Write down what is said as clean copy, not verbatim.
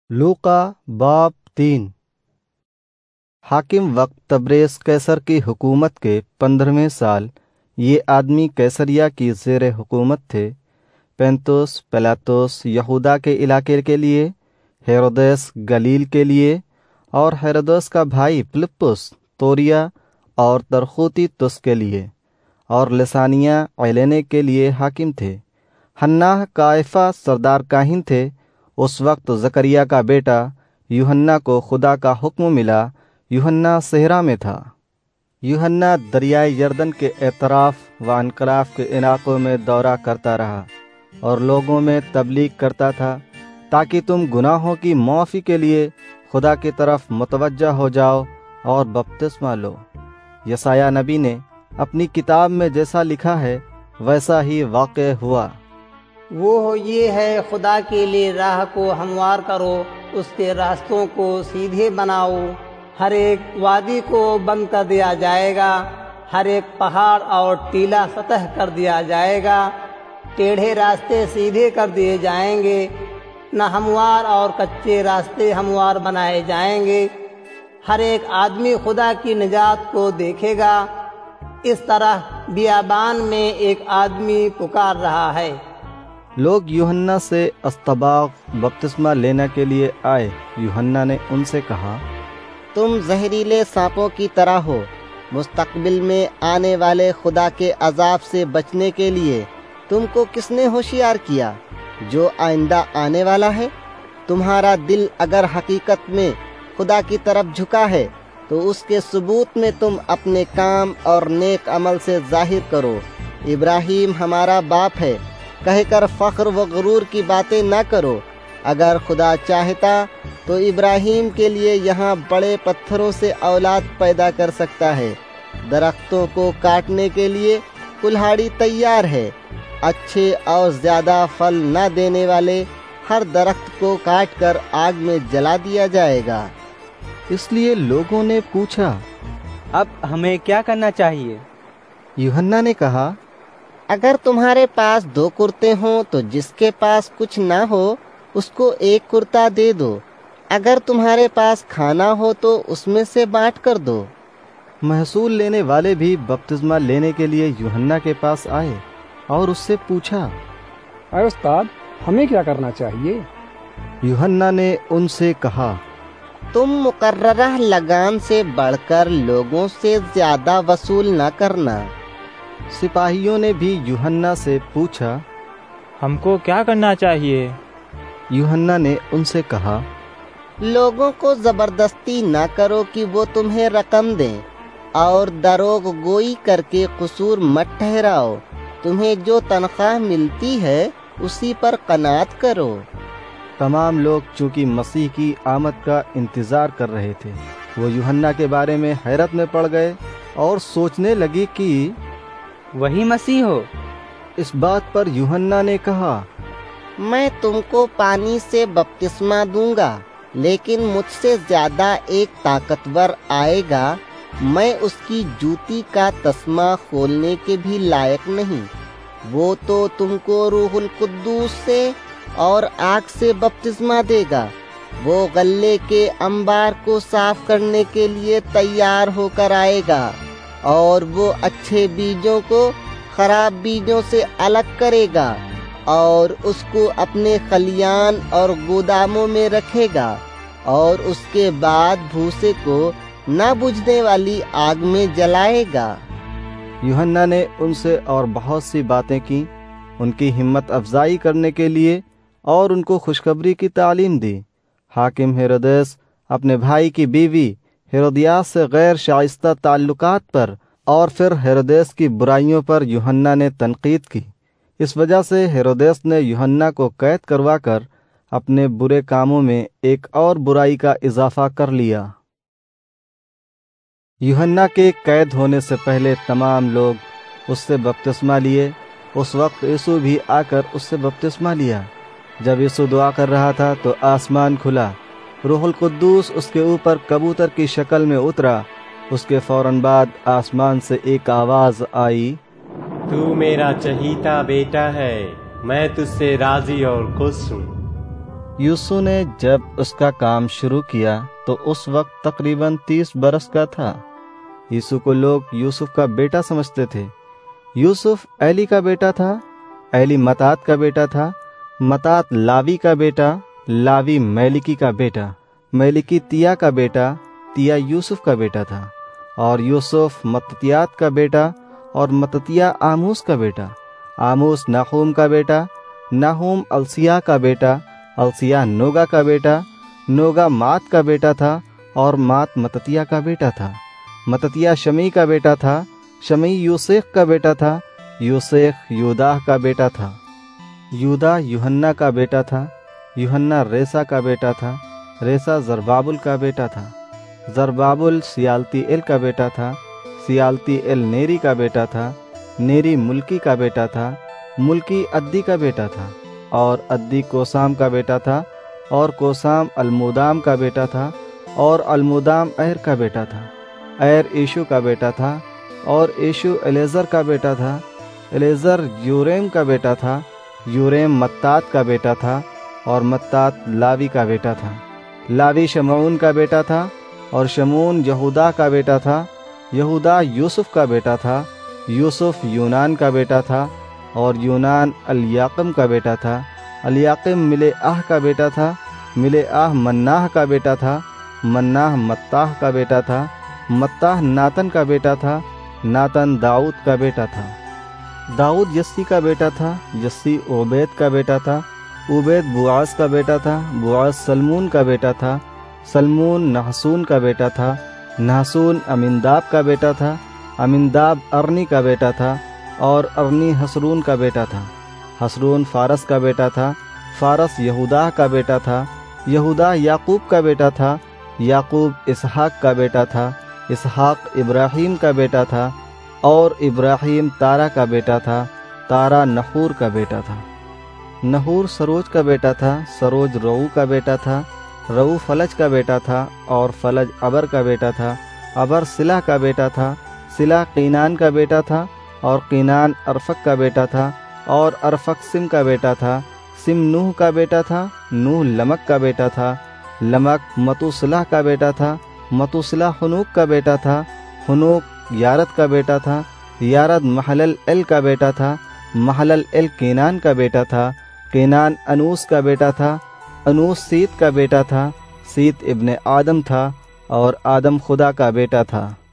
لوقا باب 3۔ حاکم وقت تبریز قیصر کی حکومت کے 15ویں سال یہ آدمی قیصریہ کی زیر حکومت تھے۔ پینتوس پیلاطس یہودا کے علاقے کے لیے، ہیرودیس گلیل کے لیے، اور ہیرودیس کا بھائی فلپس توریا اور ترخوتی تس کے لیے، اور لسانیہ علینے کے لیے حاکم تھے۔ حناہ قائفہ سردار کاہن تھے۔ اس وقت زکریا کا بیٹا یوحنا کو خدا کا حکم ملا۔ یوحنا صحرا میں تھا۔ یوحنا دریائے یردن کے اطراف و انکلاف کے علاقوں میں دورہ کرتا رہا اور لوگوں میں تبلیغ کرتا تھا تاکہ تم گناہوں کی معافی کے لیے خدا کی طرف متوجہ ہو جاؤ اور بپتسمہ لو۔ یسایہ نبی نے اپنی کتاب میں جیسا لکھا ہے ویسا ہی واقع ہوا۔ وہ یہ ہے، خدا کے لیے راہ کو ہموار کرو، اس کے راستوں کو سیدھے بناؤ۔ ہر ایک وادی کو بند کر دیا جائے گا، ہر ایک پہاڑ اور ٹیلا سطح کر دیا جائے گا، ٹیڑھے راستے سیدھے کر دیے جائیں گے، نہ ہموار اور کچے راستے ہموار بنائے جائیں گے۔ ہر ایک آدمی خدا کی نجات کو دیکھے گا۔ اس طرح بیابان میں ایک آدمی پکار رہا ہے۔ لوگ یوحنا سے استباغ بپتسمہ لینے کے لیے آئے۔ یوحنا نے ان سے کہا، تم زہریلے سانپوں کی طرح ہو۔ مستقبل میں آنے والے خدا کے عذاب سے بچنے کے لیے تم کو کس نے ہوشیار کیا جو آئندہ آنے والا ہے؟ تمہارا دل اگر حقیقت میں خدا کی طرف جھکا ہے تو اس کے ثبوت میں تم اپنے کام اور نیک عمل سے ظاہر کرو۔ ابراہیم ہمارا باپ ہے کہہ کر فخر و غرور کی باتیں نہ کرو۔ اگر خدا چاہتا تو ابراہیم کے لیے یہاں بڑے پتھروں سے اولاد پیدا کر سکتا ہے۔ درختوں کو کاٹنے کے لیے کلہاڑی تیار ہے۔ اچھے اور زیادہ پھل نہ دینے والے ہر درخت کو کاٹ کر آگ میں جلا دیا جائے گا۔ اس لیے لوگوں نے پوچھا، اب ہمیں کیا کرنا چاہیے؟ یوحنا نے کہا، اگر تمہارے پاس 2 کرتے ہوں تو جس کے پاس کچھ نہ ہو اس کو 1 کرتا دے دو۔ اگر تمہارے پاس کھانا ہو تو اس میں سے بانٹ کر دو۔ محصول لینے والے بھی بپتسمہ لینے کے لیے یوحنا کے پاس آئے اور اس سے پوچھا، اے استاد، ہمیں کیا کرنا چاہیے؟ یوحنا نے ان سے کہا، تم مقررہ لگان سے بڑھ کر لوگوں سے زیادہ وصول نہ کرنا۔ سپاہیوں نے بھی یوحنا سے پوچھا، ہم کو کیا کرنا چاہیے؟ یوحنا نے ان سے کہا، لوگوں کو زبردستی نہ کرو کہ وہ تمہیں رقم دیں، اور دروغ گوئی کر کے قصور مت ٹھہراؤ۔ تمہیں جو تنخواہ ملتی ہے اسی پر قناعت کرو۔ تمام لوگ چونکہ مسیح کی آمد کا انتظار کر رہے تھے، وہ یوحنا کے بارے میں حیرت میں پڑ گئے اور سوچنے لگی کہ وہی مسیح ہو۔ اس بات پر یوحنا نے کہا، میں تم کو پانی سے بپتسمہ دوں گا، لیکن مجھ سے زیادہ ایک طاقتور آئے گا، میں اس کی جوتی کا تسمہ کھولنے کے بھی لائق نہیں۔ وہ تو تم کو روح القدوس سے اور آگ سے بپتسمہ دے گا۔ وہ غلے کے انبار کو صاف کرنے کے لیے تیار ہو کر آئے گا، اور وہ اچھے بیجوں کو خراب بیجوں سے الگ کرے گا، اور اس کو اپنے خلیان اور گوداموں میں رکھے گا، اور اس کے بعد بھوسے کو نہ بجھنے والی آگ میں جلائے گا۔ یوحنا نے ان سے اور بہت سی باتیں کی، ان کی ہمت افزائی کرنے کے لیے، اور ان کو خوشخبری کی تعلیم دی۔ حاکم ہیرودیس اپنے بھائی کی بیوی ہیرودیاس سے غیر شائستہ تعلقات پر اور پھر ہیرودیس کی برائیوں پر یوحنا نے تنقید کی۔ اس وجہ سے ہیرودیس نے یوحنا کو قید کروا کر اپنے برے کاموں میں ایک اور برائی کا اضافہ کر لیا۔ یوحنا کے قید ہونے سے پہلے تمام لوگ اس سے بپتسمہ لیے۔ اس وقت یسوع بھی آ کر اس سے بپتسمہ لیا۔ جب یسوع دعا کر رہا تھا تو آسمان کھلا، روح القدوس اس کے اوپر کبوتر کی شکل میں اترا۔ اس کے فوراً بعد آسمان سے ایک آواز آئی، تو میرا چہیتا بیٹا ہے، میں تجھ سے راضی اور خوش ہوں۔ یوسف نے جب اس کا کام شروع کیا تو اس وقت تقریباً 30 برس کا تھا۔ یوسف کو لوگ یوسف کا بیٹا سمجھتے تھے۔ یوسف ایلی کا بیٹا تھا، ایلی متات کا بیٹا تھا، متات لاوی کا بیٹا، لاوی میلکی کا بیٹا، میلکی تیا کا بیٹا، تیا یوسف کا بیٹا تھا، اور یوسف متتیات کا بیٹا، اور متتیا آموس کا بیٹا، آموس ناحوم کا بیٹا، ناحوم السیہ کا بیٹا، السیہ نوگا کا بیٹا، نوگا مات کا بیٹا تھا، اور مات متتیا کا بیٹا تھا، متتیا شمی کا بیٹا تھا، شمی یوسیخ کا بیٹا تھا، یوسیخ یوداہ کا بیٹا تھا، یودا یوحنا کا بیٹا تھا، یوحنا ریسا کا بیٹا تھا، ریسا زربابل کا بیٹا تھا، زربابل سیالتی ایل کا بیٹا تھا، سیالتی ایل نیری کا بیٹا تھا، نیری ملکی کا بیٹا تھا، ملکی ادی کا بیٹا تھا، اور ادی کوسام کا بیٹا تھا، اور کوسام المودام کا بیٹا تھا، اور المودام ایر کا بیٹا تھا، ایر ایشو کا بیٹا تھا، اور ایشو الیزر کا بیٹا تھا، الیزر یوریم کا بیٹا تھا، یوریم متات کا بیٹا تھا، اور متات لاوی کا بیٹا تھا، لاوی شمعون کا بیٹا تھا، اور شمعون یہودا کا بیٹا تھا، یہودا یوسف کا بیٹا تھا، یوسف یونان کا بیٹا تھا، اور یونان الیاقم کا بیٹا تھا، الیاقم ملے-آہ کا بیٹا تھا، ملے-آہ مناہ کا بیٹا تھا، مناہ متاہ کا بیٹا تھا، متاہ ناتن کا بیٹا تھا، ناتن داؤد کا بیٹا تھا، داؤد یسی کا بیٹا تھا، یسی عبید کا بیٹا تھا، عبید بوعاز کا بیٹا تھا، بوعاز سلمون کا بیٹا تھا، سلمون نحسون کا بیٹا تھا، نحسون امنداب کا بیٹا تھا، امنداب ارنی کا بیٹا تھا، اور ارنی حسرون کا بیٹا تھا، حسرون فارس کا بیٹا تھا، فارس یہودا کا بیٹا تھا، یہودا یعقوب کا بیٹا تھا، یعقوب اسحاق کا بیٹا تھا، اسحاق ابراہیم کا بیٹا تھا، اور ابراہیم تارا کا بیٹا تھا، تارا نحور کا بیٹا تھا، نحور سروج کا بیٹا تھا، سروج رعو کا بیٹا تھا، رعو فلج کا بیٹا تھا، اور فلج ابر کا بیٹا تھا، ابر سلح کا بیٹا تھا، سلح قینان کا بیٹا تھا، اور قینان ارفق کا بیٹا تھا، اور ارفق سم کا بیٹا تھا، سم نوح کا بیٹا تھا، نوح لمک کا بیٹا تھا، لمک متوسلح کا بیٹا تھا، متوسلح حنوک کا بیٹا تھا، حنوک یارد کا بیٹا تھا، یارد محلل ایل کا بیٹا تھا، محلل ایل قینان کا بیٹا تھا، قینان انوس کا بیٹا تھا، انوس سیت کا بیٹا تھا، سیت ابن آدم تھا، اور آدم خدا کا بیٹا تھا۔